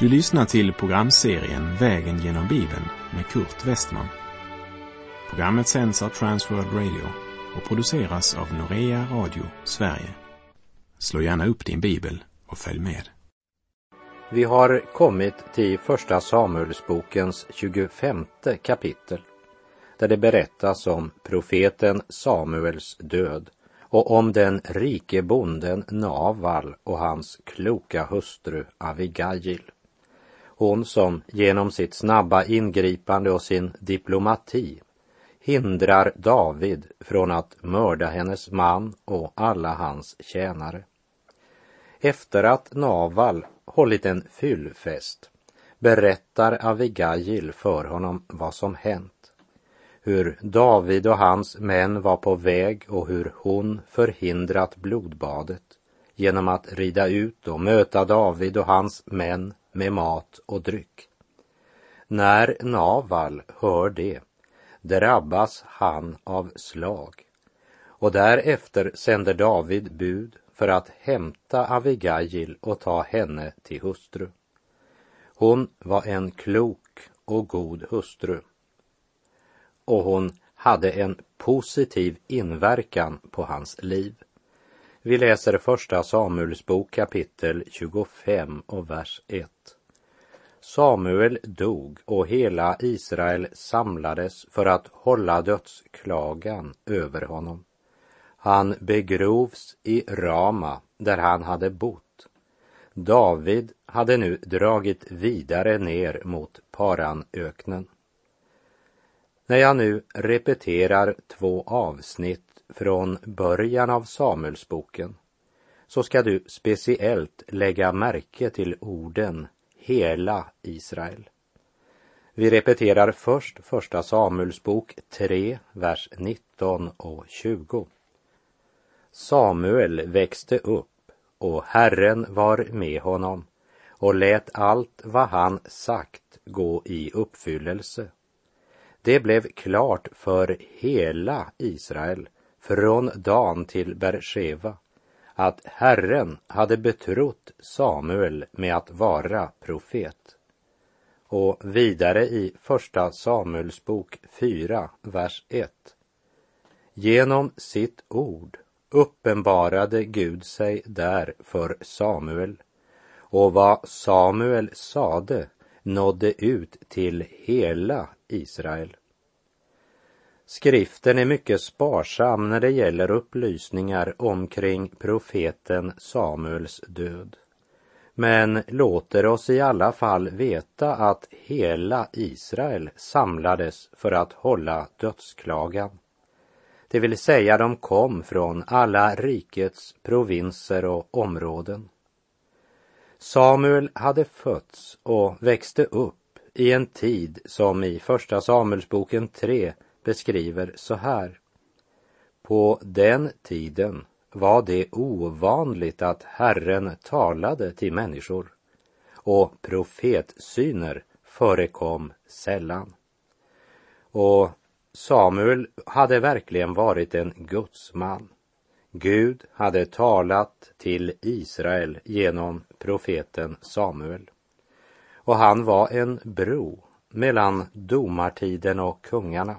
Du lyssnar till programserien Vägen genom Bibeln med Kurt Westman. Programmet sänds av Transworld Radio och produceras av Norea Radio Sverige. Slå gärna upp din bibel och följ med. Vi har kommit till första Samuelsbokens 25:e kapitel, där det berättas om profeten Samuels död och om den rike bonden Naval och hans kloka hustru Abigail. Hon som genom sitt snabba ingripande och sin diplomati hindrar David från att mörda hennes man och alla hans tjänare. Efter att Naval hållit en fyllfest berättar Abigail för honom vad som hänt. Hur David och hans män var på väg och hur hon förhindrat blodbadet genom att rida ut och möta David och hans män med mat och dryck. När Naval hör det drabbas han av slag, och därefter sänder David bud för att hämta Abigail och ta henne till hustru. Hon var en klok och god hustru, och hon hade en positiv inverkan på hans liv. Vi läser första Samuelsbok kapitel 25 och vers 1. Samuel dog och hela Israel samlades för att hålla dödsklagan över honom. Han begrovs i Rama där han hade bott. David hade nu dragit vidare ner mot Paranöknen. När jag nu repeterar 2 avsnitt från början av Samuelsboken, så ska du speciellt lägga märke till orden hela Israel. Vi repeterar först första Samuelsbok 3, vers 19 och 20. Samuel växte upp och Herren var med honom och lät allt vad han sagt gå i uppfyllelse. Det blev klart för hela Israel från Dan till Bersheva att Herren hade betrott Samuel med att vara profet. Och vidare i första Samuelsbok 4, vers 1. Genom sitt ord uppenbarade Gud sig där för Samuel, och vad Samuel sade nådde ut till hela Israel. Skriften är mycket sparsam när det gäller upplysningar omkring profeten Samuels död, men låter oss i alla fall veta att hela Israel samlades för att hålla dödsklagan. Det vill säga, de kom från alla rikets provinser och områden. Samuel hade fötts och växte upp i en tid som i första Samuelsboken 3 beskriver så här. På den tiden var det ovanligt att Herren talade till människor, och profetsyner förekom sällan. Och Samuel hade verkligen varit en gudsman. Gud hade talat till Israel genom profeten Samuel. Och han var en bro mellan domartiden och kungarna.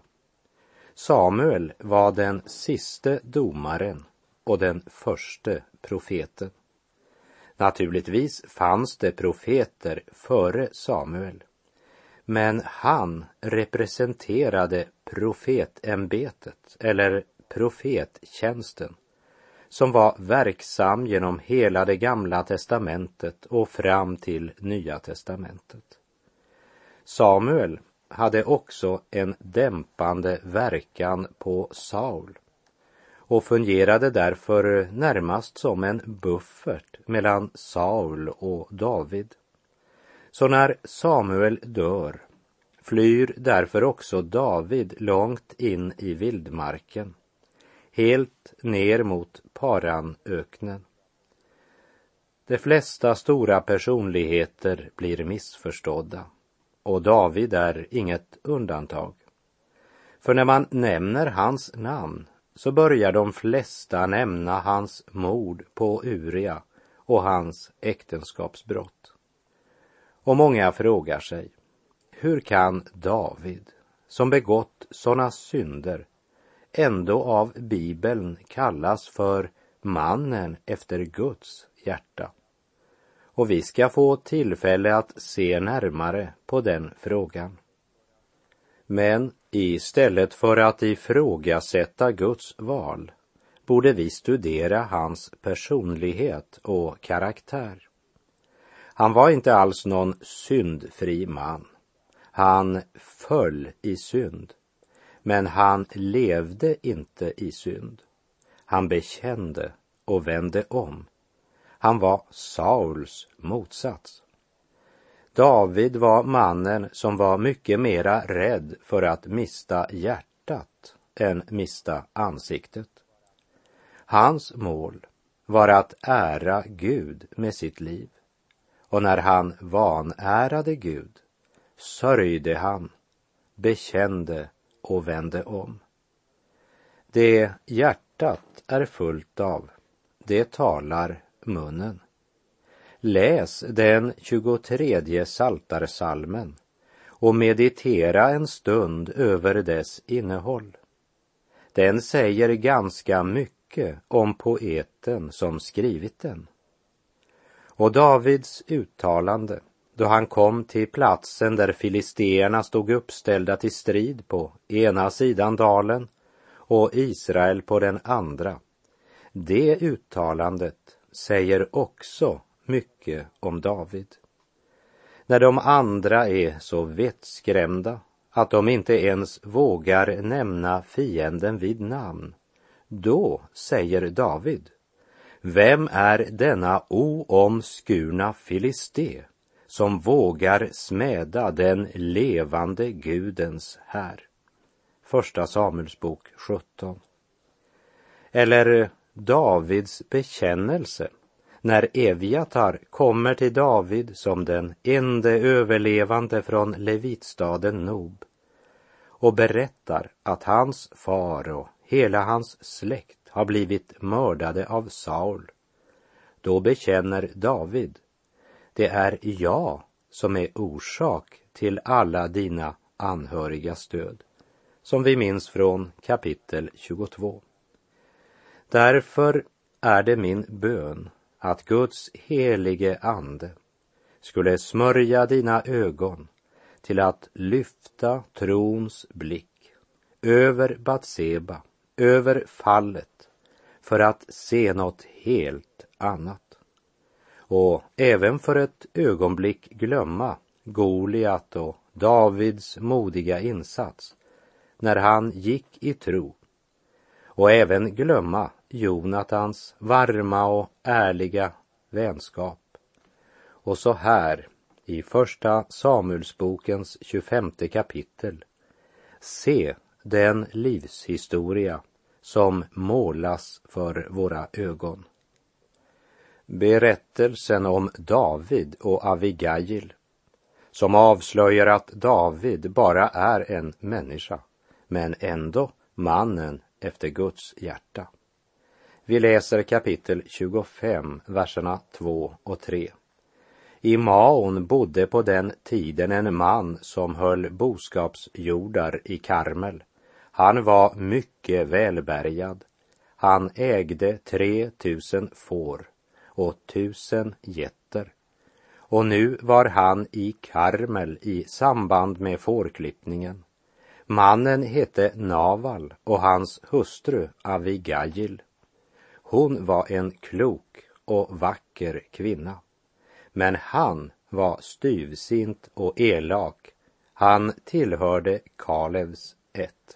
Samuel var den siste domaren och den förste profeten. Naturligtvis fanns det profeter före Samuel, men han representerade profetämbetet eller profettjänsten, som var verksam genom hela det gamla testamentet och fram till Nya testamentet. Samuel hade också en dämpande verkan på Saul och fungerade därför närmast som en buffert mellan Saul och David. Så när Samuel dör flyr därför också David långt in i vildmarken, helt ner mot Paranöknen. De flesta stora personligheter blir missförstådda, och David är inget undantag. För när man nämner hans namn så börjar de flesta nämna hans mord på Uria och hans äktenskapsbrott. Och många frågar sig, hur kan David, som begått sådana synder, ändå av Bibeln kallas för mannen efter Guds hjärta? Och vi ska få tillfälle att se närmare på den frågan. Men istället för att ifrågasätta Guds val borde vi studera hans personlighet och karaktär. Han var inte alls någon syndfri man. Han föll i synd, men han levde inte i synd. Han bekände och vände om. Han var Sauls motsats. David var mannen som var mycket mera rädd för att mista hjärtat än mista ansiktet. Hans mål var att ära Gud med sitt liv. Och när han vanärade Gud sörjde han, bekände och vände om. Det hjärtat är fullt av, det talar munnen. Läs den 23:e psaltarpsalmen och meditera en stund över dess innehåll. Den säger ganska mycket om poeten som skrivit den. Och Davids uttalande, då han kom till platsen där filisteerna stod uppställda till strid på ena sidan dalen och Israel på den andra, det uttalandet säger också mycket om David. När de andra är så vettskrämda att de inte ens vågar nämna fienden vid namn, då säger David: vem är denna oomskurna filisté som vågar smäda den levande Gudens här? Första Samuelsbok 17. Eller Davids bekännelse när Eviatar kommer till David som den ende överlevande från levitstaden Nob och berättar att hans far och hela hans släkt har blivit mördade av Saul. Då bekänner David: det är jag som är orsak till alla dina anhörigas död, som vi minns från kapitel 22. Därför är det min bön att Guds helige ande skulle smörja dina ögon till att lyfta trons blick över Batseba, över fallet, för att se något helt annat. Och även för ett ögonblick glömma Goliat och Davids modiga insats när han gick i tro, och även glömma Jonatans varma och ärliga vänskap. Och så här i första Samuelsbokens 25:e kapitel, se den livshistoria som målas för våra ögon. Berättelsen om David och Abigail, som avslöjar att David bara är en människa, men ändå mannen efter Guds hjärta. Vi läser kapitel 25, verserna 2 och 3. I Maon bodde på den tiden en man som höll boskapsjordar i Karmel. Han var mycket välbärgad. Han ägde 3000 får och 1000 getter. Och nu var han i Karmel i samband med fårklippningen. Mannen hette Naval och hans hustru Abigail. Hon var en klok och vacker kvinna. Men han var styvsint och elak. Han tillhörde Kalevs ett.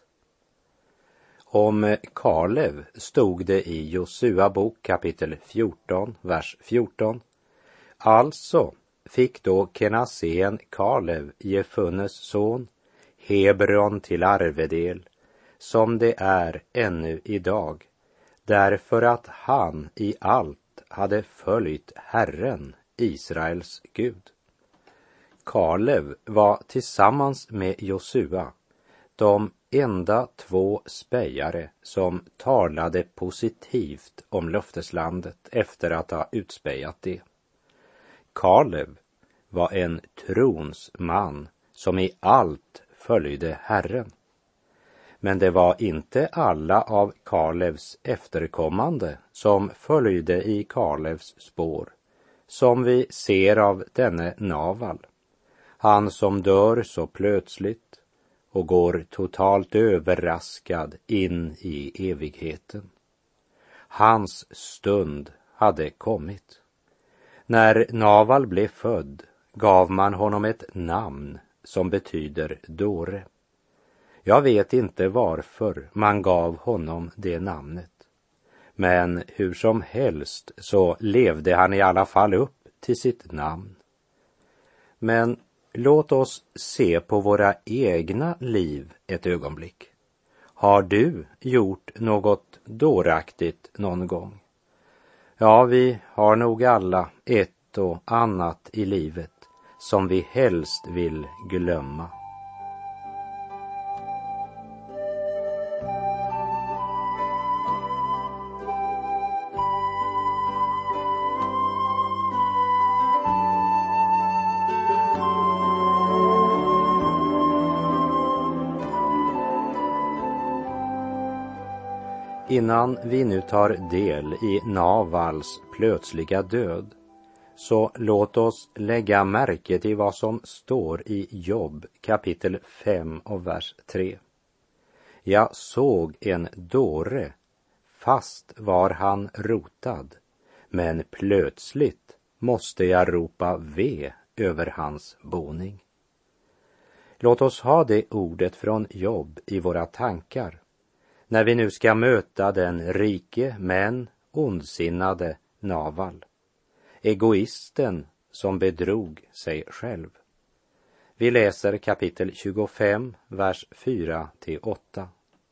Om Kalev stod det i Josua bok kapitel 14, vers 14. Alltså fick då Kenasén Kalev, Jefunnes son, Hebron till arvedel, som det är ännu idag, därför att han i allt hade följt Herren, Israels Gud. Kalev var tillsammans med Josua de enda 2 spejare som talade positivt om löfteslandet efter att ha utspejat det. Kalev var en trons man som i allt följde Herren. Men det var inte alla av Kalevs efterkommande som följde i Kalevs spår, som vi ser av denne Naval, han som dör så plötsligt och går totalt överraskad in i evigheten. Hans stund hade kommit. När Naval blev född gav man honom ett namn som betyder dåre. Jag vet inte varför man gav honom det namnet. Men hur som helst så levde han i alla fall upp till sitt namn. Men låt oss se på våra egna liv ett ögonblick. Har du gjort något dåraktigt någon gång? Ja, vi har nog alla ett och annat i livet som vi helst vill glömma. Innan vi nu tar del i Navals plötsliga död, så låt oss lägga märke till vad som står i Jobb kapitel 5 och vers 3. Jag såg en dåre, fast var han rotad, men plötsligt måste jag ropa ve över hans boning. Låt oss ha det ordet från Jobb i våra tankar när vi nu ska möta den rike men ondsinnade Naval, egoisten som bedrog sig själv. Vi läser kapitel 25, vers 4-8.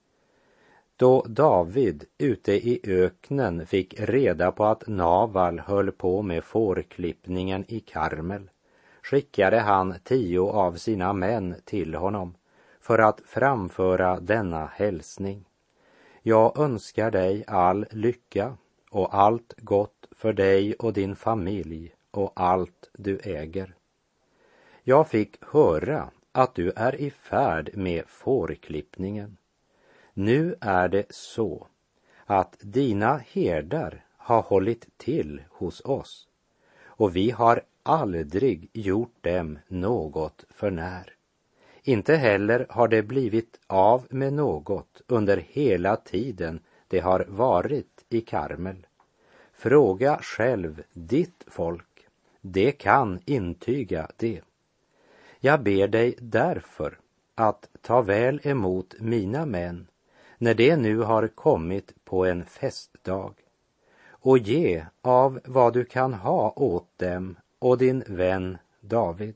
Då David ute i öknen fick reda på att Naval höll på med fårklippningen i Karmel, skickade han 10 av sina män till honom för att framföra denna hälsning. Jag önskar dig all lycka och allt gott för dig och din familj och allt du äger. Jag fick höra att du är i färd med fårklippningen. Nu är det så att dina herdar har hållit till hos oss och vi har aldrig gjort dem något förnär. Inte heller har det blivit av med något under hela tiden det har varit i Karmel. Fråga själv ditt folk, det kan intyga det. Jag ber dig därför att ta väl emot mina män när de nu har kommit på en festdag och ge av vad du kan ha åt dem och din vän David.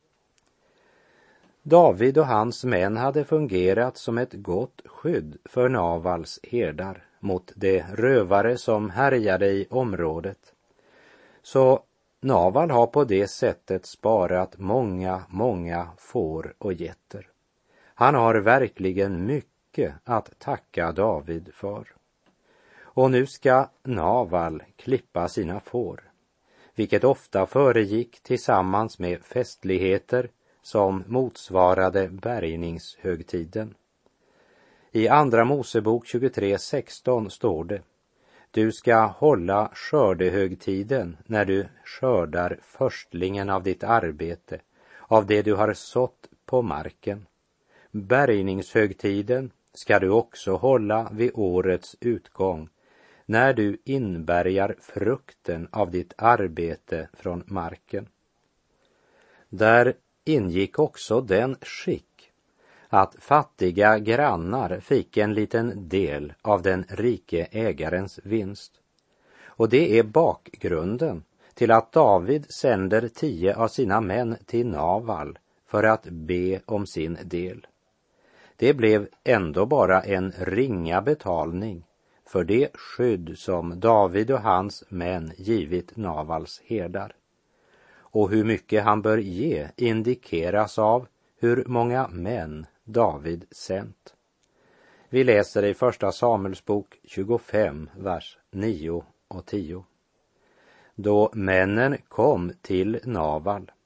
David och hans män hade fungerat som ett gott skydd för Navals herdar mot de rövare som härjade i området. Så Naval har på det sättet sparat många får och getter. Han har verkligen mycket att tacka David för. Och nu ska Naval klippa sina får, vilket ofta föregick tillsammans med festligheter som motsvarade bärgningshögtiden. I andra Mosebok 23:16 står det: Du ska hålla skördehögtiden när du skördar förstlingen av ditt arbete, av det du har sått på marken. Bärgningshögtiden ska du också hålla vid årets utgång, när du inbärgar frukten av ditt arbete från marken. Där ingick också den skick att fattiga grannar fick en liten del av den rike ägarens vinst. Och det är bakgrunden till att David sänder 10 av sina män till Naval för att be om sin del. Det blev ändå bara en ringa betalning för det skydd som David och hans män givit Navals herdar. Och hur mycket han bör ge indikeras av hur många män David sänt. Vi läser i första Samuelsbok 25, vers 9 och 10. Då männen kom till Naval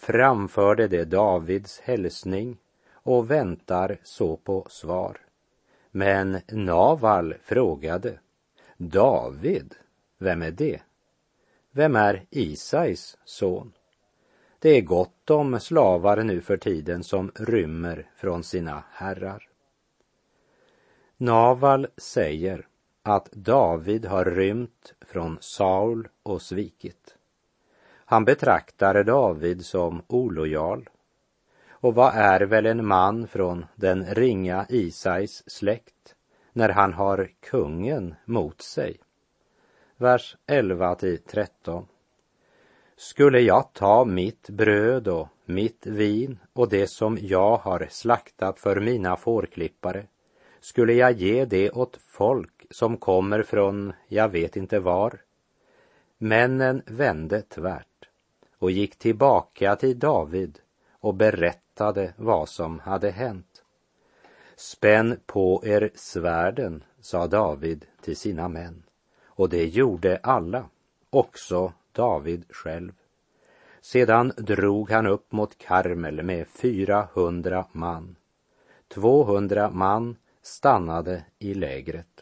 framförde det Davids hälsning och väntar så på svar. Men Naval frågade: David, vem är det? Vem är Isais son? Det är gott om slavar nu för tiden som rymmer från sina herrar. Naval säger att David har rymt från Saul och svikit. Han betraktar David som olojal. Och vad är väl en man från den ringa Isais släkt när han har kungen mot sig? Vers 11-13. Skulle jag ta mitt bröd och mitt vin och det som jag har slaktat för mina fårklippare, skulle jag ge det åt folk som kommer från jag vet inte var? Männen vände tvärt och gick tillbaka till David och berättade vad som hade hänt. Spänn på er svärden, sa David till sina män, och det gjorde alla, också David själv. Sedan drog han upp mot Karmel med 400 man. 200 man stannade i lägret.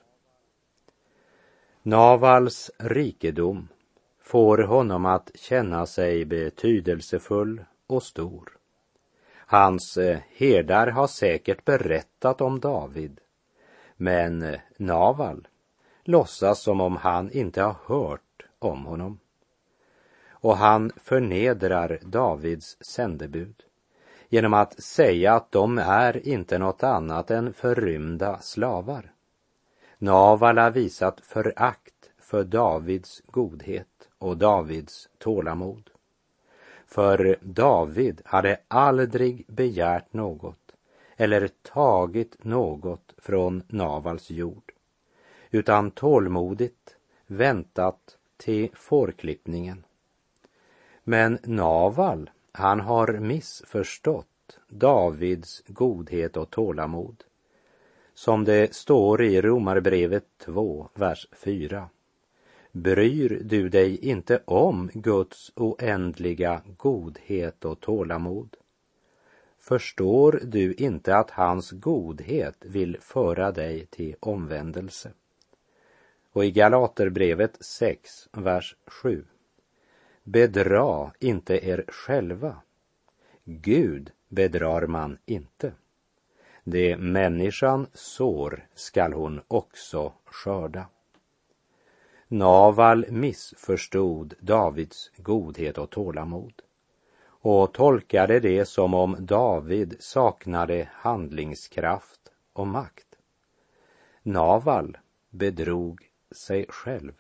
Navals rikedom får honom att känna sig betydelsefull och stor. Hans herdar har säkert berättat om David, men Naval låtsas som om han inte har hört om honom. Och han förnedrar Davids sändebud genom att säga att de är inte något annat än förrymda slavar. Naval har visat förakt för Davids godhet och Davids tålamod. För David hade aldrig begärt något eller tagit något från Navals jord, utan tålmodigt väntat till fårklippningen. Men Naval, han har missförstått Davids godhet och tålamod. Som det står i Romarbrevet 2, vers 4. Bryr du dig inte om Guds oändliga godhet och tålamod? Förstår du inte att hans godhet vill föra dig till omvändelse? Och i Galaterbrevet 6, vers 7. Bedra inte er själva. Gud bedrar man inte. Det människan sår skall hon också skörda. Naval missförstod Davids godhet och tålamod och tolkade det som om David saknade handlingskraft och makt. Naval bedrog sig själv.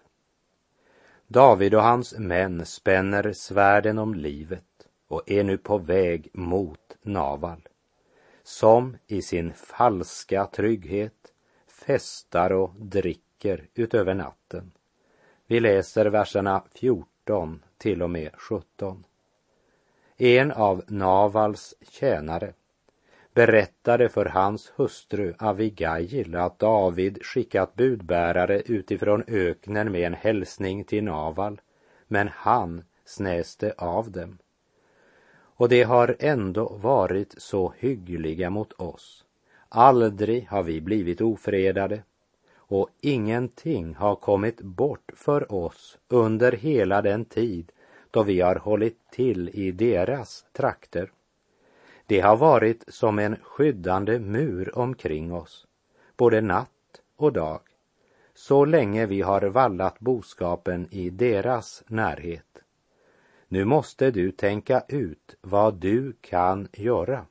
David och hans män spänner svärden om livet och är nu på väg mot Naval, som i sin falska trygghet festar och dricker utöver natten. Vi läser verserna 14 till och med 17. En av Navals tjänare berättade för hans hustru Abigail att David skickat budbärare utifrån öknen med en hälsning till Naval, men han snäste av dem. Och det har ändå varit så hyggliga mot oss. Aldrig har vi blivit ofredade, och ingenting har kommit bort för oss under hela den tid då vi har hållit till i deras trakter. Det har varit som en skyddande mur omkring oss, både natt och dag, så länge vi har vallat boskapen i deras närhet. Nu måste du tänka ut vad du kan göra.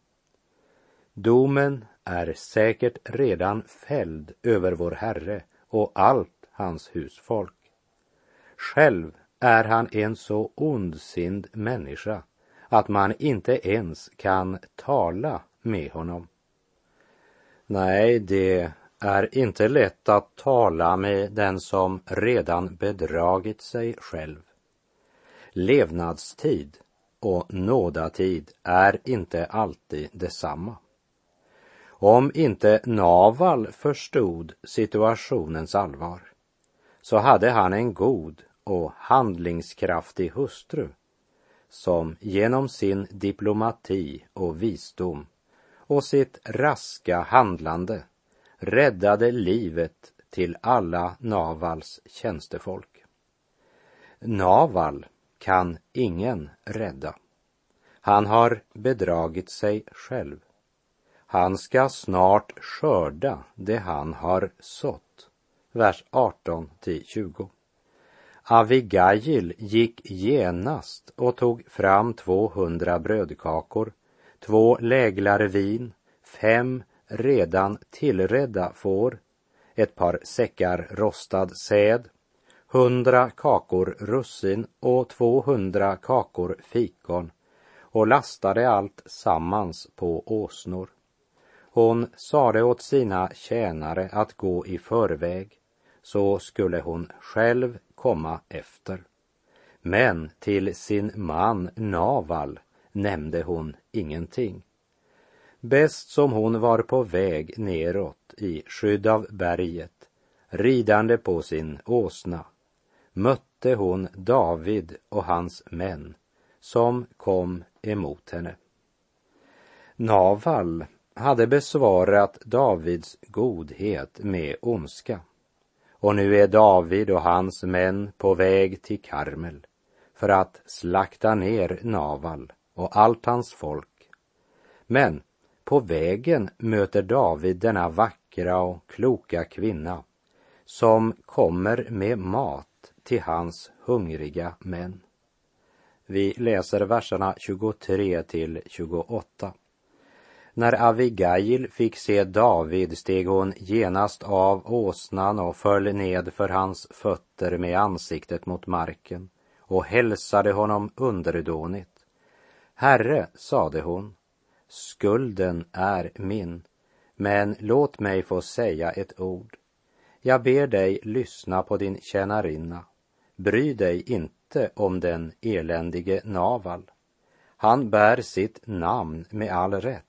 Domen är säkert redan fälld över vår Herre och allt hans husfolk. Själv är han en så ondsind människa att man inte ens kan tala med honom. Nej, det är inte lätt att tala med den som redan bedragit sig själv. Levnadstid och nådatid är inte alltid detsamma. Om inte Naval förstod situationens allvar, så hade han en god och handlingskraftig hustru som genom sin diplomati och visdom och sitt raska handlande räddade livet till alla Navals tjänstefolk. Naval kan ingen rädda. Han har bedragit sig själv. Han ska snart skörda det han har sått. Vers 18-20. Abigail gick genast och tog fram 200 brödkakor, 2 läglar vin, 5 redan tillredda får, ett par säckar rostad säd, 100 kakor russin och 200 kakor fikon, och lastade allt sammans på åsnor. Hon sade åt sina tjänare att gå i förväg, så skulle hon själv komma efter. Men till sin man Naval nämnde hon ingenting. Bäst som hon var på väg neråt i skydd av berget, ridande på sin åsna, mötte hon David och hans män som kom emot henne. Naval hade besvarat Davids godhet med ondska. Och nu är David och hans män på väg till Karmel för att slakta ner Naval och allt hans folk. Men på vägen möter David denna vackra och kloka kvinna som kommer med mat till hans hungriga män. Vi läser verserna 23-28. När Abigail fick se David steg hon genast av åsnan och föll ned för hans fötter med ansiktet mot marken och hälsade honom underdånigt. Herre, sade hon, skulden är min, men låt mig få säga ett ord. Jag ber dig lyssna på din tjänarinna. Bry dig inte om den eländige Naval. Han bär sitt namn med all rätt.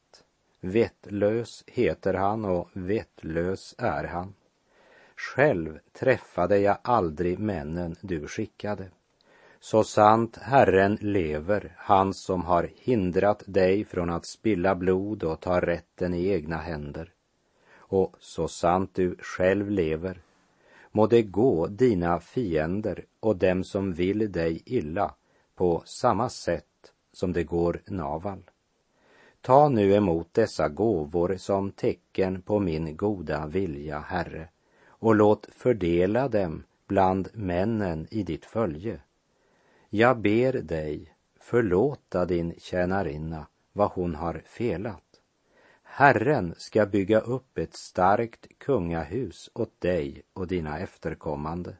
Vettlös heter han och vettlös är han. Själv träffade jag aldrig männen du skickade. Så sant Herren lever, han som har hindrat dig från att spilla blod och ta rätten i egna händer. Och så sant du själv lever, må det gå dina fiender och dem som vill dig illa på samma sätt som det går Naval. Ta nu emot dessa gåvor som tecken på min goda vilja, Herre, och låt fördela dem bland männen i ditt följe. Jag ber dig förlåta din tjänarinna vad hon har felat. Herren ska bygga upp ett starkt kungahus åt dig och dina efterkommande.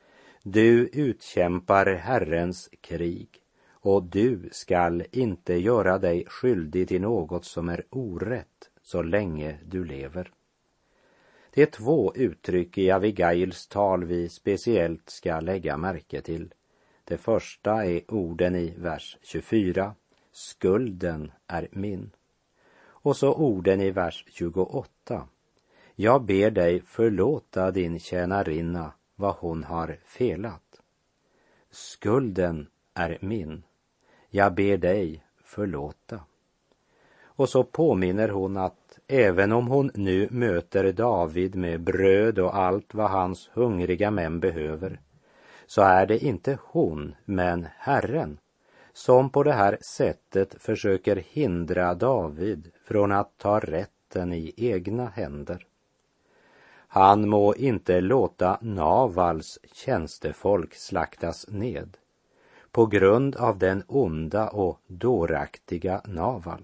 Du utkämpar Herrens krig, och du skall inte göra dig skyldig till något som är orätt så länge du lever. Det är 2 uttryck i Abigails tal vi speciellt ska lägga märke till. Det första är orden i vers 24, skulden är min. Och så orden i vers 28, jag ber dig förlåta din tjänarinna vad hon har felat. Skulden är min. Jag ber dig förlåta. Och så påminner hon att även om hon nu möter David med bröd och allt vad hans hungriga män behöver, så är det inte hon, men Herren, som på det här sättet försöker hindra David från att ta rätten i egna händer. Han må inte låta Navals tjänstefolk slaktas ned på grund av den onda och dåraktiga Naval.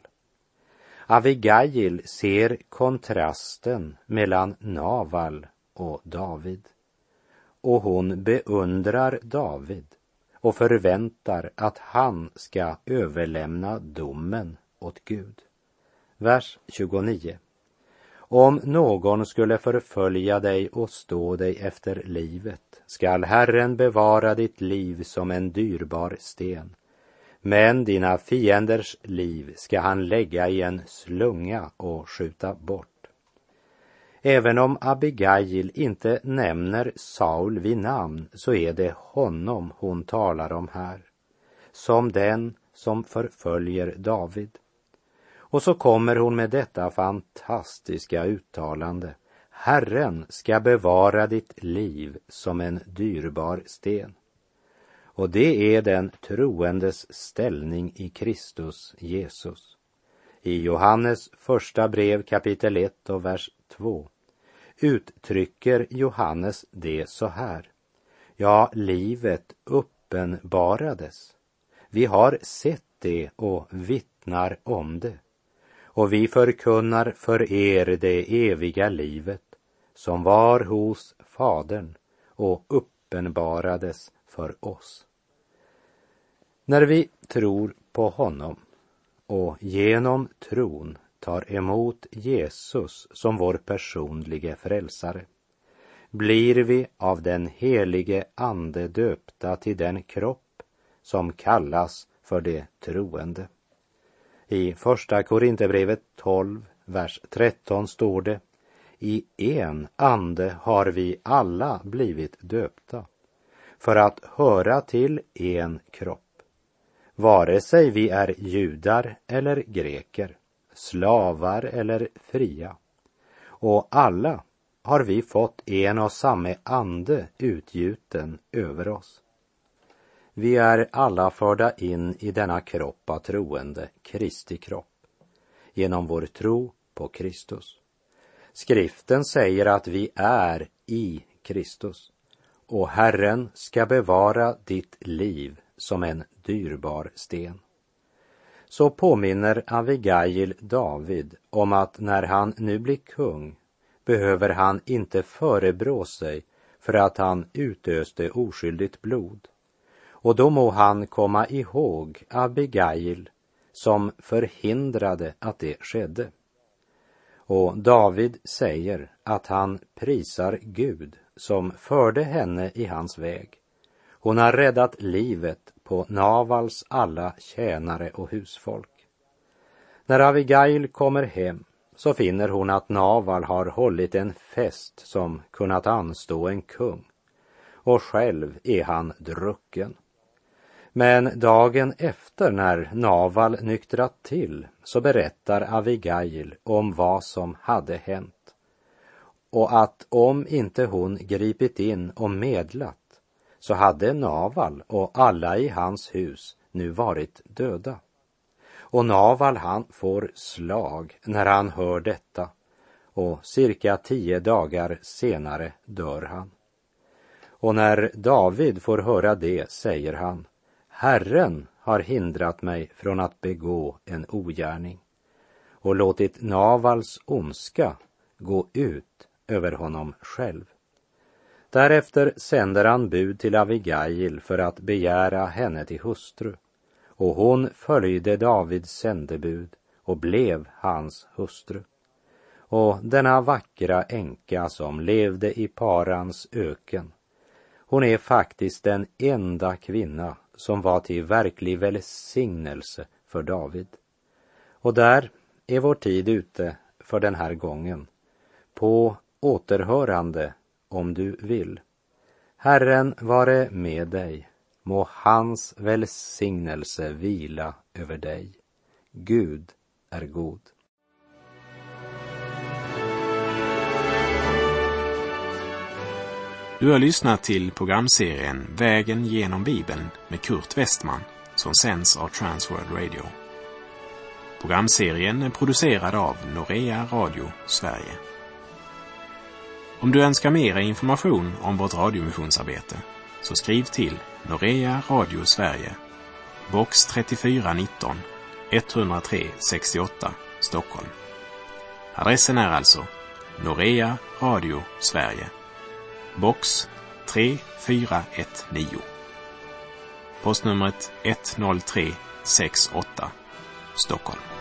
Abigail ser kontrasten mellan Naval och David. Och hon beundrar David och förväntar att han ska överlämna domen åt Gud. Vers 29. Om någon skulle förfölja dig och stå dig efter livet, skall Herren bevara ditt liv som en dyrbar sten. Men dina fienders liv ska han lägga i en slunga och skjuta bort. Även om Abigail inte nämner Saul vid namn, så är det honom hon talar om här. Som den som förföljer David. Och så kommer hon med detta fantastiska uttalande: Herren ska bevara ditt liv som en dyrbar sten. Och det är den troendes ställning i Kristus Jesus. I Johannes första brev kapitel 1 och vers 2 uttrycker Johannes det så här: ja, livet uppenbarades. Vi har sett det och vittnar om det. Och vi förkunnar för er det eviga livet som var hos Fadern och uppenbarades för oss. När vi tror på honom och genom tron tar emot Jesus som vår personliga frälsare, blir vi av den helige ande döpta till den kropp som kallas för det troende. I första Korinthierbrevet 12, vers 13 står det: i en ande har vi alla blivit döpta för att höra till en kropp. Vare sig vi är judar eller greker, slavar eller fria. Och alla har vi fått en och samma ande utgjuten över oss. Vi är alla förda in i denna kropp av troende, Kristi kropp, genom vår tro på Kristus. Skriften säger att vi är i Kristus, och Herren ska bevara ditt liv som en dyrbar sten. Så påminner Abigail David om att när han nu blir kung behöver han inte förebrå sig för att han utöste oskyldigt blod. Och då må han komma ihåg Abigail som förhindrade att det skedde. Och David säger att han prisar Gud som förde henne i hans väg. Hon har räddat livet på Navals alla tjänare och husfolk. När Abigail kommer hem så finner hon att Naval har hållit en fest som kunnat anstå en kung. Och själv är han drucken. Men dagen efter när Naval nyktrat till så berättar Abigail om vad som hade hänt. Och att om inte hon gripit in och medlat så hade Naval och alla i hans hus nu varit döda. Och Naval han får slag när han hör detta, och cirka 10 dagar senare dör han. Och när David får höra det säger han: Herren har hindrat mig från att begå en ogärning och låtit Navals ondska gå ut över honom själv. Därefter sänder han bud till Abigail för att begära henne till hustru, och hon följde Davids sändebud och blev hans hustru. Och denna vackra änka som levde i Parans öken, hon är faktiskt den enda kvinna som var till verklig välsignelse för David. Och där är vår tid ute för den här gången. På återhörande om du vill. Herren vare med dig. Må hans välsignelse vila över dig. Gud är god. Du har lyssnat till programserien Vägen genom Bibeln med Kurt Westman som sänds av Transworld Radio. Programserien är producerad av Norea Radio Sverige. Om du önskar mer information om vårt radiomissionsarbete så skriv till Norea Radio Sverige, box 3419 103 68 Stockholm. Adressen är alltså Norea Radio Sverige, box 3419. Postnumret 10368 Stockholm.